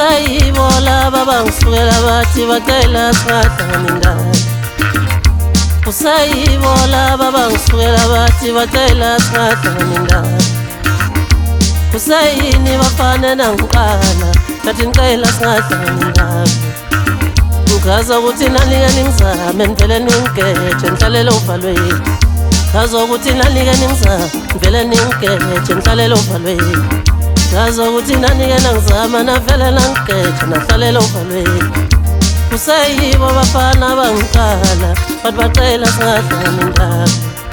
Usayibola baba ngisukela bathi bacela singahlangani ndaba. Usayibola baba ngisukela bathi bacela singahlangani ndaba. Usayini bafana nangiqala nathi ngicela singahlangani ndaba. Ngaza ukuthi nalike ningizame ngivele ningigeje ngihlalele uvalweni. Ngaza ukuthi nalike ningizame ngivele ningigeje ngihlalele uvalweni. Ngaza ukuthi nanike nangizama navele nangigeje nahlalela uvalweni. Usayibo bafana bangiqala bathi bacela singahlangani ndaba.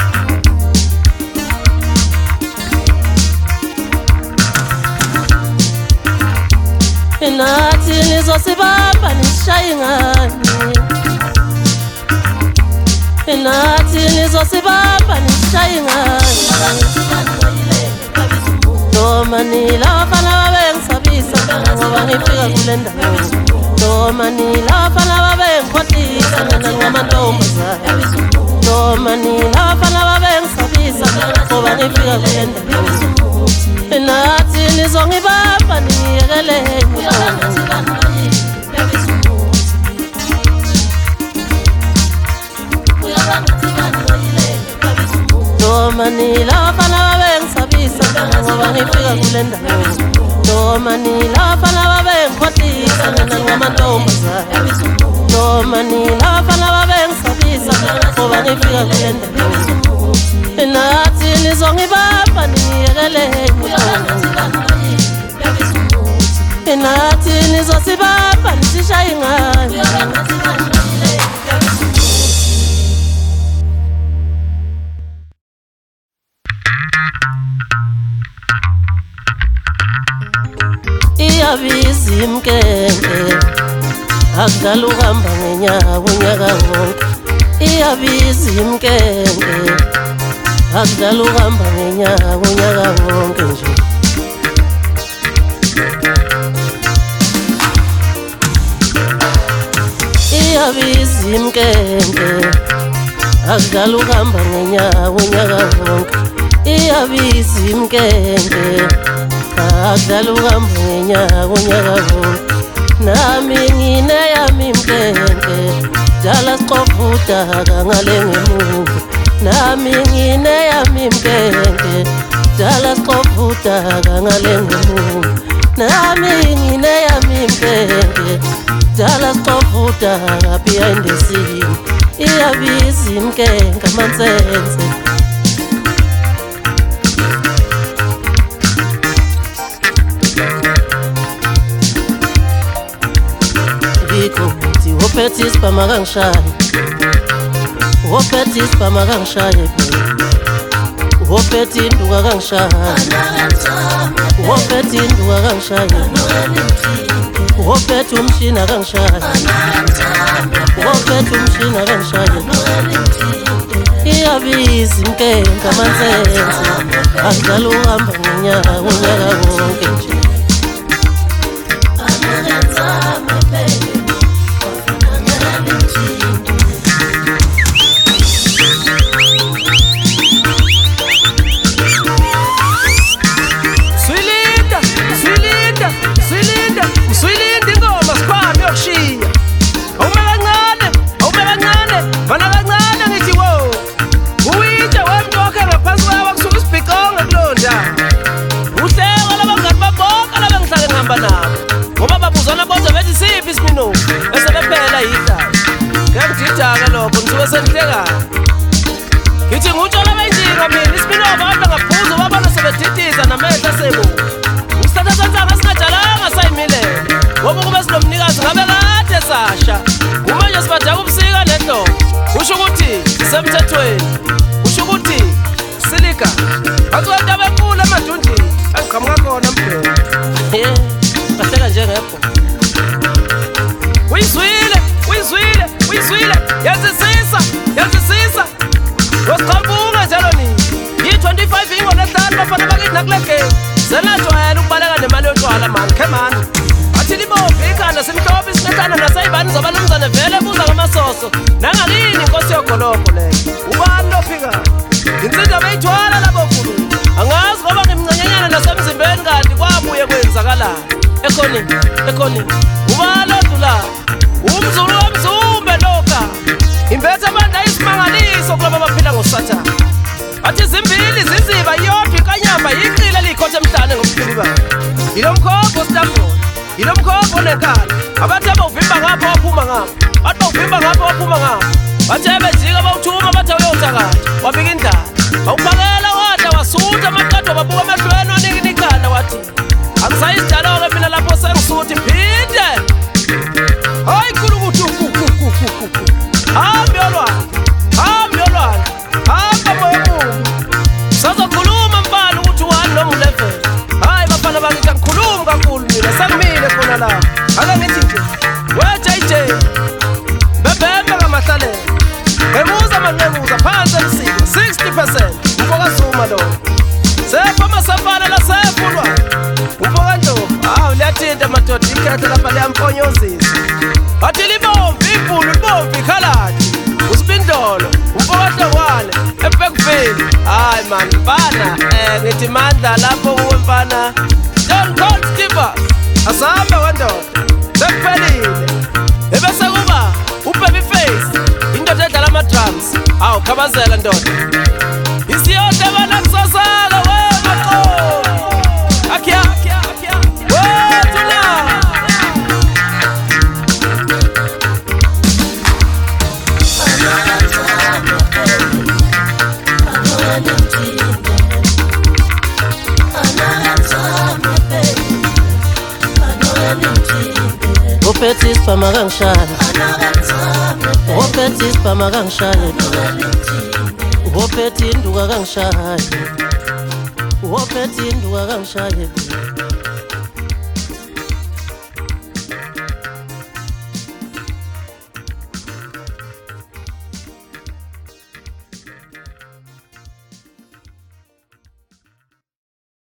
Nathi nizosibamba nishaye ingane. Nathi nizosibamba nishaye ingane. Noma nila bafana babengisabisa ngoba ngifika kule ndawo. Noma nila bafana babengikhohlisa mina ngamantombazane. Noma nila bafana babengisabisa ngoba ngifika kule ndawo. Nathi nizongibamba niyekelele. Noma nila bafana babengisabisa ngoba ngifika kule ndawo. Noma nila bafana babengikhohlisa mina ngamantombazane. Noma nila bafana babengisabisa ngoba ngifika kule ndawo. Nathi nizongibamba niyekelele. Nathi nizosibamba nisishaye ingane. Iyabiza imkenge akudala ukuhamba ngenyawo unyaka wonke. Iyabiza imkenge akudala ukuhamba ngenyawo unyaka wonke nje. Iyabiza imkenge akudala ukuhamba ngenyawo unyaka wonke. Iyabiza imkenge akudala ukuhamba ngenyawo unyaka wonke. Nami ngineyami imkenge dala siqofa udaka ngale ngemuva. Nami ngineyami imkenge dala siqofa udaka ngale ngemuva. Nami ngineyami imkenge dala siqofa udaka behind the scene. Iyabiza imkenge amansense. Ukuthi wophethe isibhama kangishaye. Wophethe isibhama kangishaye. Wophethe induka kangishaye. Wophethe induka kangishaye. Wophethe umshina kangishaye. Wophethe umshina kangishaye. Iyabiza imkenge amansense akudala ukuhamba ngenyawo unyaka wonke nje. Ngoba babuzana bonke bethi siphi isimino esebephela yidala. Ngangididaka lokho ngisuke sengihleka. Ngithi ngutshela benjinga mina isimino abantu ngaphuza babona sebedidisa namehla sebo. Usithatha senzanga singajalanga sayimilele. Ngoba kube sinomnikazi ngabe kade sasha. Uma nje sibadaka ubusika nedlo. Usho ukuthi semthethweni. Usho ukuthi silika. Akuqonda bekhulu amadunji. Angiqhamuka khona mbheke. Bahleka njengepho. Uyizwile yazisisa wasiqhambuka njalo nini. Yi-25 ingoLwesihlanu bafana bakithi nakuleke senajwayela ukubaleka nemali yotshwala mani khemani. Athi libophe ikhanda simhlophe isiqethana nasayibani zabanumzane vele buza ngamasoso nangakini inkosi yogolopho leyo. Ubani lophika insizwa beyithwala labo khulu. Angazi ngoba ngimncanyanyana nasemzimbeni kanti kwabuye kwenzakalani. ekhoni ubalodula umzulu wamzumbe lokha imbethe abanda isimangaliso kulabo abaphila ngosathana athi zimbili ziziba yodwa ikanyamba yiqile likhothe emhlane ngomkhulu ilomkhopho stambo ilomkhopho nenkala abathi abawuvimba ngapho waphuma ngapho bathi bawuvimba ngapho waphuma ngapho bathi ebejika bawuthuma bathi awuyotha wabika indaba awuphakela wadla wasutha amaqatho babuka amahlweni wanikini ikhanda wathi angisayisijalo-ke mina lapho sengisuthi phinde hayi kulukuthi hambi yolwana hamba moyemumbi sazokhuluma mbala ukuthi 1 noma 11 hayi bafana bakithi angikhulumi kakhulu mina sangimile khona la ake ngithi nje we-JJ bebhembe ngamahlalela ngemuza manqemuza phansi emsiko 60% umfokazuma lo sepha amasafana lasefulwa umfokantombi hawu liyathinta madoda ikhetha lapha liyamponyozisa bathi libomvu ibhulu libomvu ikhaladi usibindolo umfokahlokwane ebhekuveli hayi mani mfana ngithi mandla lapho kuwe mfana John Colt Skipper asahambe wendoda sekuphelile ebese kuba uBabyface indoda edlala ama-drums awu khabazela ndoda isiyonke bana kusasala wemaqo akhiya wethuna Ophethi isipama kangishaya Ophethi isipama kangishaya Ophethi induka kangishaya Ophethi induka kangishaya